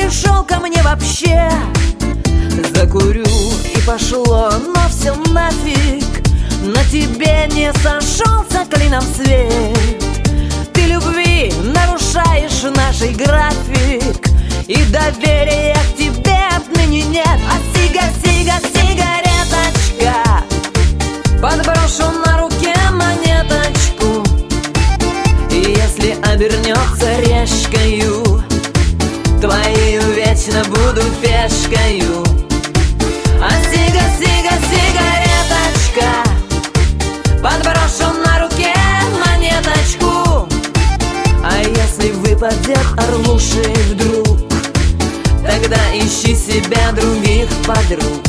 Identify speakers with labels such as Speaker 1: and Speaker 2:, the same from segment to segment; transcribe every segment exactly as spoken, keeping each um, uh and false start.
Speaker 1: пришел ко мне вообще. Закурю и пошло, но все нафиг. На тебе не сошелся клином свет. Ты любви нарушаешь наш график, и доверия к тебе отныне нет. А сига, сига, сигареточка, подброшу на руке монеточку, и если обернется решкою, твоею вечно буду пешкою. А сига, сига, сигареточка, подброшу на руке монеточку, а если выпадет орлушей вдруг, тогда ищи себя других подруг.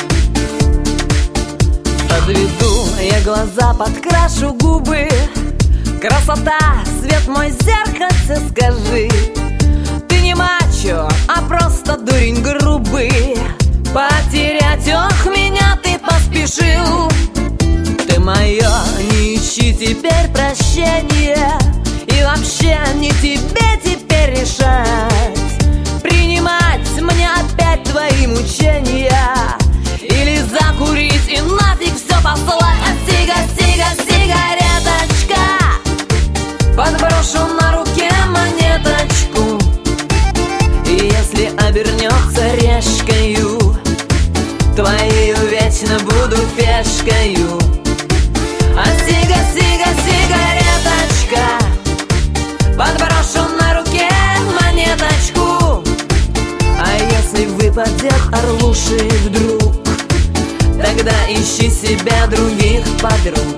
Speaker 1: Подведу я глаза, подкрашу губы. Красота, свет мой, зеркальце, скажи, ты не мачо, а просто дурень грубый. Потерять, ох, меня ты поспешил. Ты мое, не ищи теперь прощения, и вообще не тебе теперь решать, принимать мне опять твои мучения или закурить и нафиг все послать. А сига, сига, сигареточка, подброшу на руке монеточку, и если обернется решкою, твоею вечно буду пешкою. А сига, сига, сигареточка, подброшу на руке монеточку, а если выпадет орлушей вдруг, тогда ищи себя других подруг.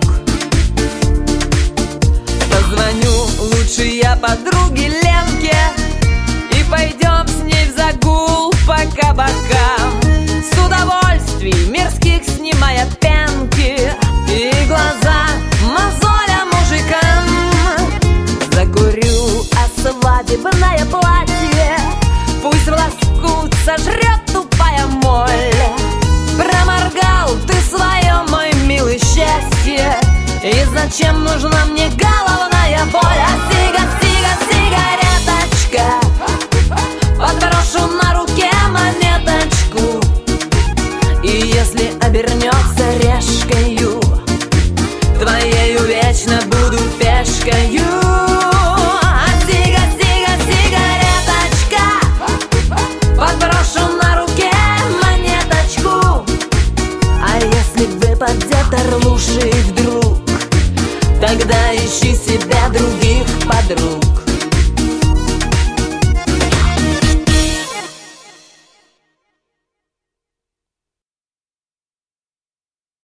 Speaker 1: Позвоню лучше я подруге Ленке, и пойдем с ней в загул по кабакам, с удовольствием мирских снимая пенки и глаза мозоля мужикам. Закурю свадебное платье, пусть в лоскут сожрет тупая моль. Проморгал ты свое, мой милый, счастье, и зачем нужна мне головная боль? А сига, сига, сигареточка, подброшу на руке монеточку, и если обернется решкою, твоею вечно буду пешкою.